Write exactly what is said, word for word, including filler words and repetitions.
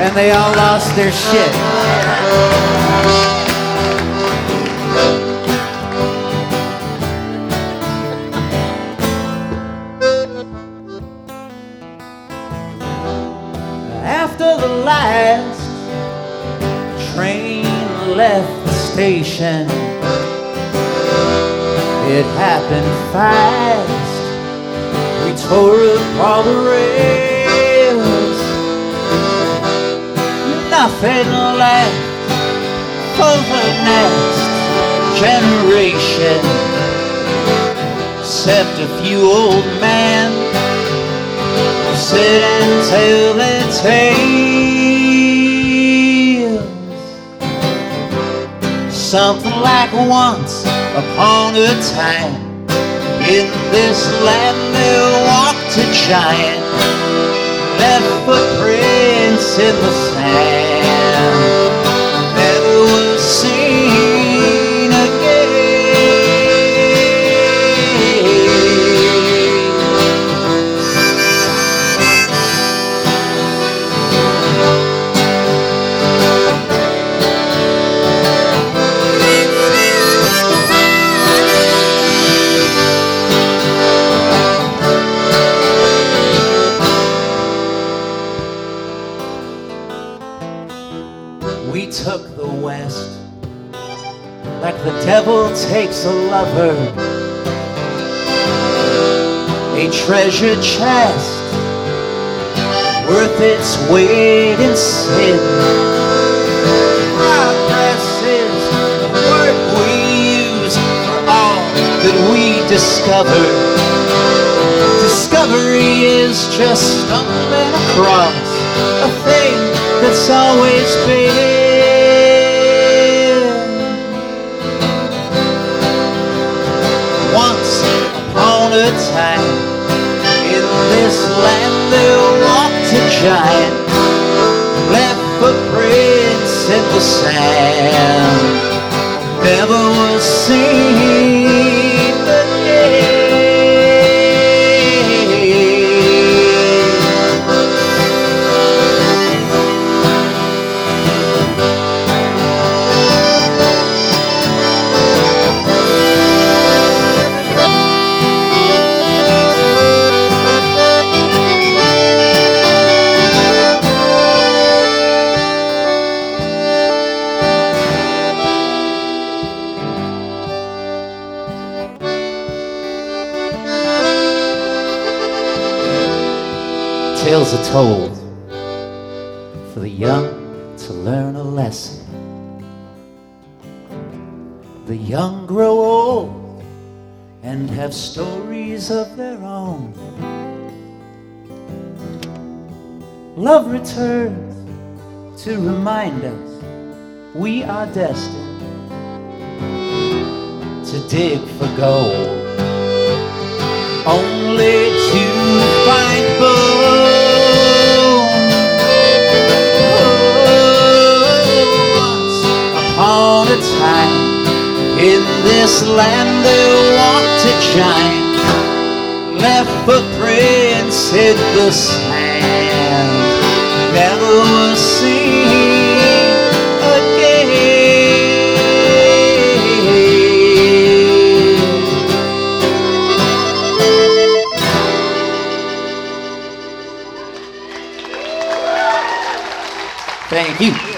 and they all lost their shit. After the last train left the station, it happened fast. We tore up all the rails. Nothing left for the next generation, except a few old men who sit and tell their tales. Something like once upon a time, in this land there walked a giant, left footprints in the sand, never was seen again. We took the West like the devil takes a lover, a treasure chest worth its weight in sin. Progress is the word we use for all that we discover. Discovery is just stumbling across a thing that's always been. Once upon a time, in this land there walked a giant, left footprints in the sand, never was seen again. Tales are told for the young to learn a lesson. The young grow old and have stories of their own. Love returns to remind us we are destined to dig for gold, only to find both. Upon a time, in this land there walked a giant, left footprints in the sand, never was seen again. Thank you.